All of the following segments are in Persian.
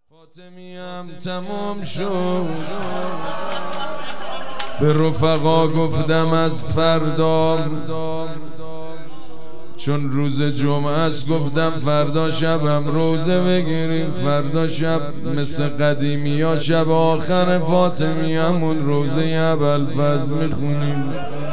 فاطمیم تموم شد، به رفقا گفتم از فردا، چون روز جمعه است گفتم فردا شبم روزه بگیریم، فردا شب مثل قدیمی ها شب آخر فاطمیمون روزه ابوالفضل میخونیم.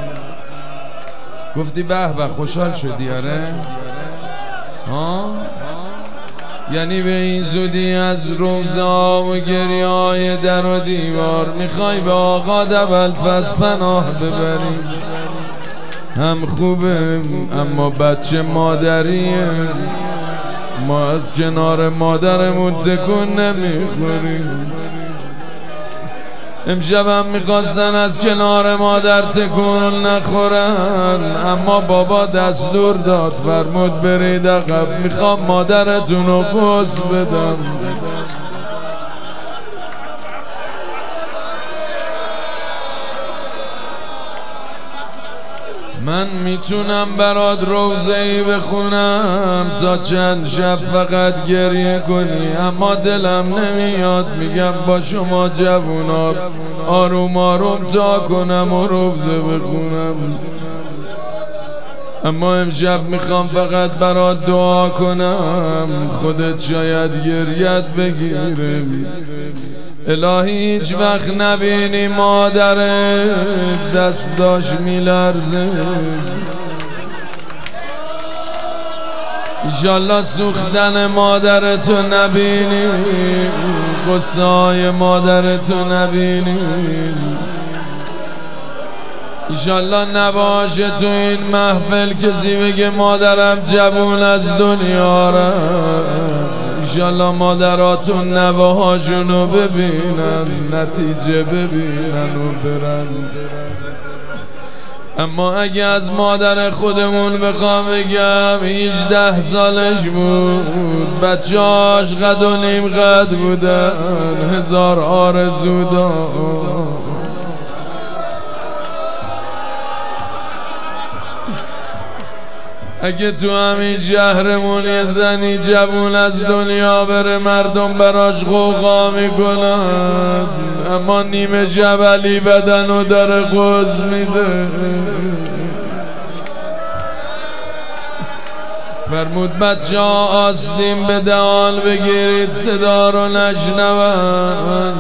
گفتی به به خوشحال شدی؟ آره ها، یعنی به این زودی از روزه و گریه های در و دیوار میخوای به آقا ابوالفضل پناه ببری؟ هم خوبه اما بچه مادریه، ما از کنار مادرمون تکون نمیخوریم. امشبم میخواستن از کنار مادر تکون نخورن، اما بابا دستور داد فرمود برید عقب، میخوام مادرتون رو غسل بدم. من میتونم برات روزه‌ای بخونم تا چند شب فقط گریه کنی، اما دلم نمیاد میگم با شما جوونا آروم آروم تا کنم و روزه بخونم. اما امشب میخوام فقط برات دعا کنم، خودت شاید گریت بگیره. الهی هیچ وقت نبینی مادر دستاش میلرزه، ایشالله سوختن مادرتو نبینی، قصه های مادرتو نبینی، ایشالله نباشه تو این محفل کسی بگه مادرم جوون از دنیا رفت. ایشالله مادراتون نواهاشونو ببینن، نتیجه ببینن و برن. اما اگه از مادر خودمون بخوام بگم 18 سالش بود، بچه‌هاش قد و نیم قد بودن، 1000 آرزو داشت. اگه تو همین شهرمون یه زنی جوون از دنیا بره مردم براش غوغا میکنن، اما نیمه جبلی بدن و داره قوز میده. فرمود بچه ها آستین به دهان بگیرید صدا رو نشنون.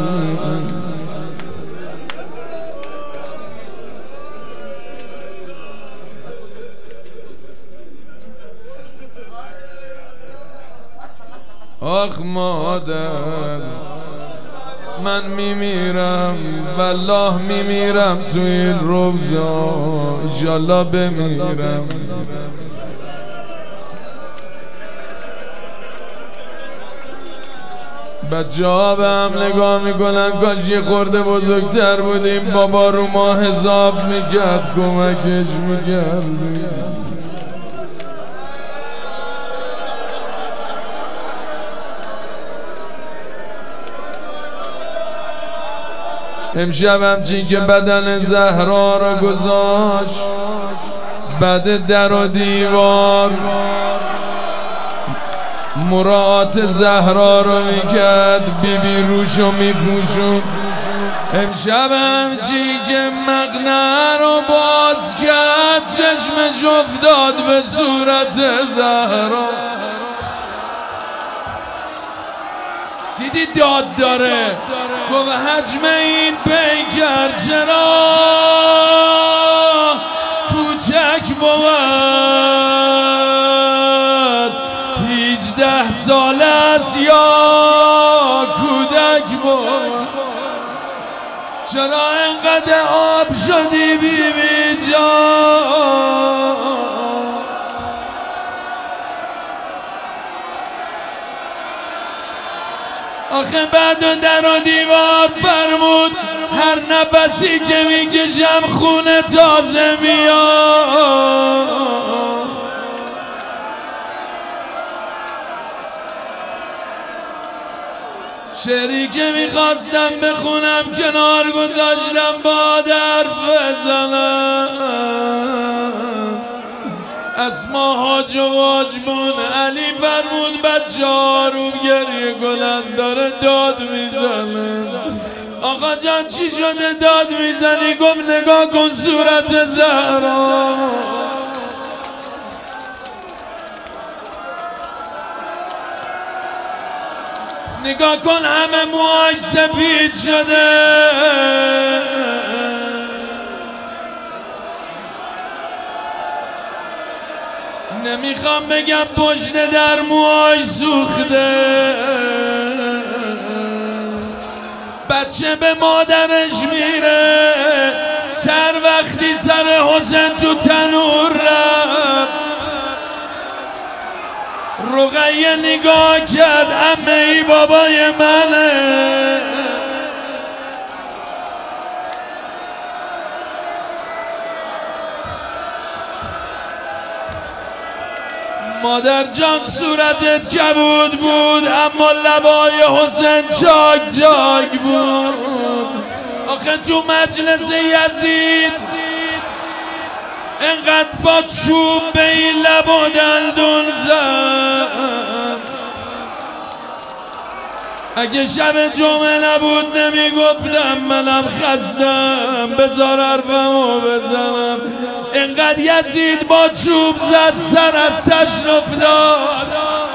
آخ مادر من میمیرم، والله میمیرم تو این روزا، انشالله بمیرم. بچه ها به هم نگاه میکنن کاش یه خورده بزرگتر بودیم، بابا رو ما حساب میکرد کمکش میکردیم. امشبم چی که بدن زهرا رو گذاشت بعد در و دیوار، مراعات زهرا رو میکرد، بیبی روشو میپوشون. امشبم چی که مقنعه رو باز کرد، چشمش افتاد به صورت زهرا. دیدی داد داره، گفت حجم این پیکر چرا کوچک بود، 18 سال است یا کودک بود، چرا انقدر آب شدی بیبی جان؟ آخه بعد در و دیوار فرمود هر نفسی که میکشم خونه تازه میاد. شعری که میخواستم بخونم کنار گذاشتم با حرف بزنم. اسما حاج و واجبون علی فرمود بچه ها رو گریه کنن داره داد میزنه. آقا جان چی شده داد میزنی؟ گفت نگاه کن صورت زهرا، نگاه کن همه موهاش سفید شده. نمیخوام بگم پشت در موهاش سوخته. بچه به مادرش میره، سر وقتی سر حسین تو تنور رفت، رقیه نگاه کرد عمه ای بابای منه. مادر جان صورتت کبود بود اما لبای حسین چاک چاک بود. آخه تو مجلس یزید انقدر با چوب به این لب و دندون زد. اگه شب جمعه نبود نمیگفتم منم خستم، بذار حرفمو بزنم. انقدر یزید با چوب زد سر از تشن افتاد.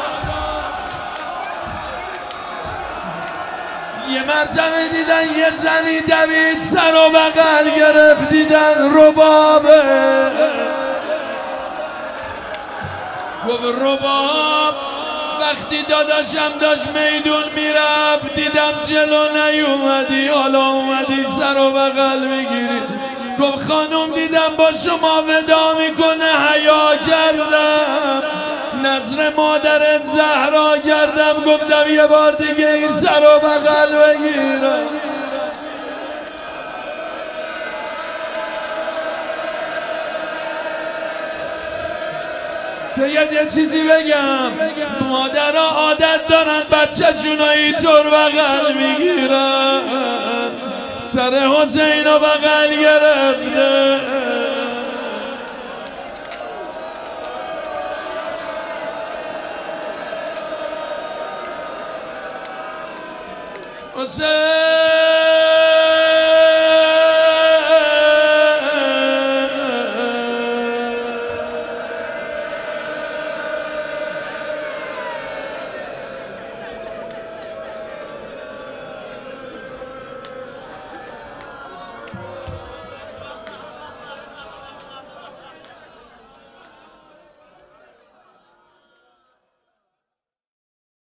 یه مرتبه دیدن یه زنی دوید سر و بغل گرفت، دیدن ربابه. گفت رباب. وقتی داداشم داشت میدون میرفت دیدم جلو نیومدی، حالا اومدی سر و بغل میگیری. گفت خانم دیدم با شما ودا میکنه حیا کردم، نظر مادرت زهرا کردم، گفتم یه بار دیگه این سر و بغل بگیرم. سید یه چیزی بگم، مادرها عادت دارن بچه شونو اینطور بغل میگیرن، سر حسینو بغل گرفته. حسین